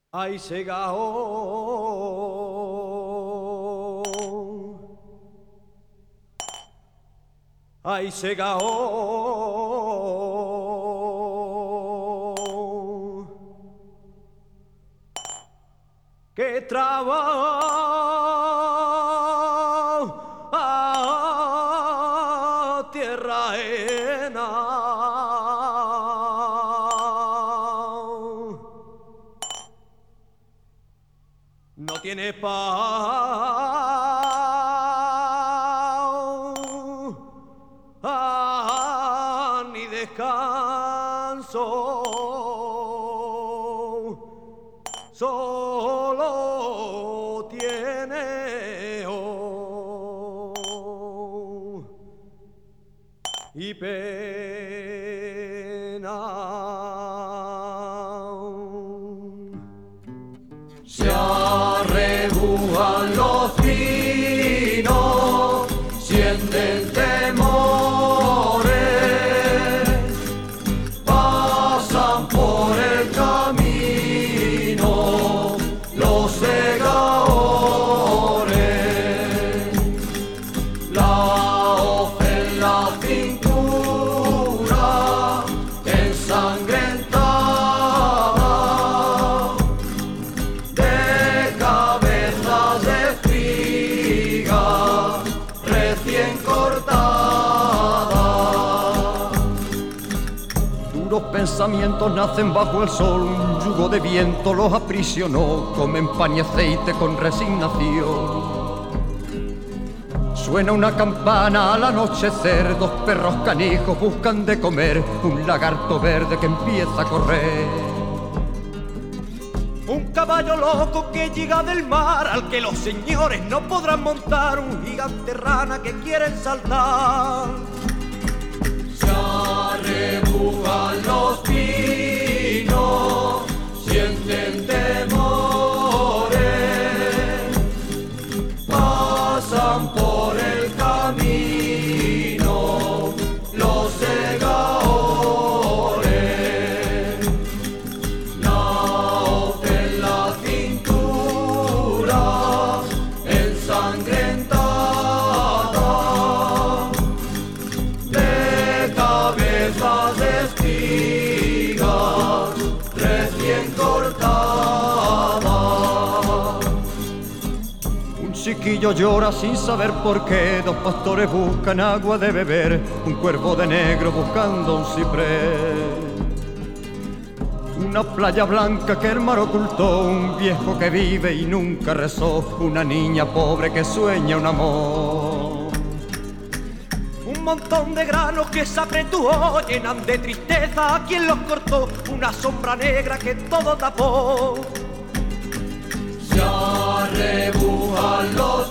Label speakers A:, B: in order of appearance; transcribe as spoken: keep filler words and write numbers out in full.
A: Ay, Segaón, ay, Segaón, que trabaja tierra ajena. No tiene paz ni descanso, solo tiene oh, y pena. Se arrebujan los pinos, sienten temores, pasan por el camino los segadores, la hoz en la cintura ensangrentada. Duros pensamientos nacen bajo el sol, un yugo de viento los aprisionó, comen pan y aceite con resignación. Suena una campana al anochecer, dos perros canijos buscan de comer, un lagarto verde que empieza a correr. Un caballo loco que llega del mar, al que los señores no podrán montar, un gigante rana que quieren saltar. Se arrebujan los pinos, sienten temores, pasan por el camino los segadores, la hoz en la cintura ensangrentada. Cabezas de espigas recién cortadas. Un chiquillo llora sin saber por qué, dos pastores buscan agua de beber, un cuervo de negro buscando un ciprés. Una playa blanca que el mar ocultó, un viejo que vive y nunca rezó, una niña pobre que sueña un amor. Un montón de granos que se apretujó, llenan de tristeza a quien los cortó, una sombra negra que todo tapó. Se arrebujan los